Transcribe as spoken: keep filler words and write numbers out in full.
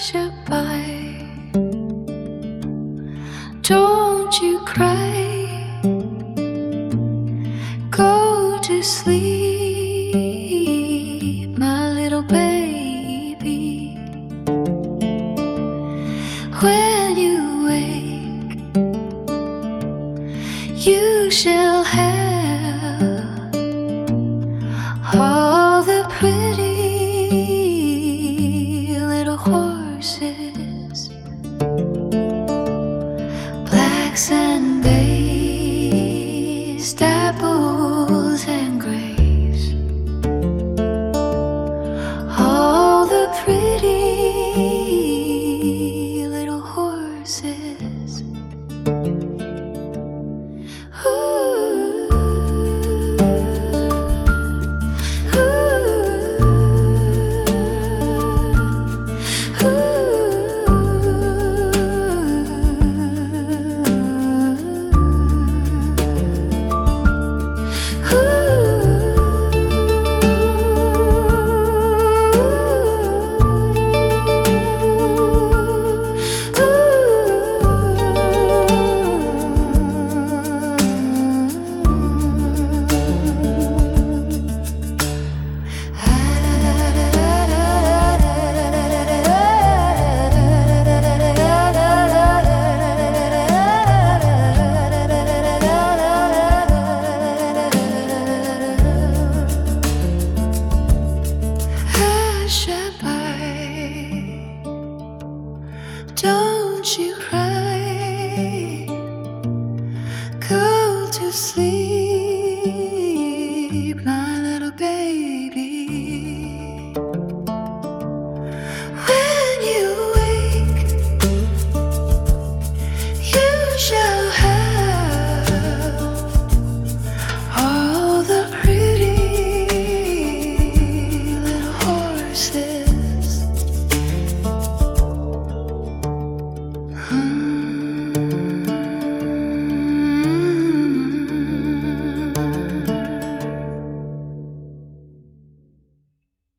Shabbai, don't you cry, go to sleep, my little baby. When you wake, you shall have all the pretty little horses, blacks and bays, daples and grays, all the pretty little horses. Don't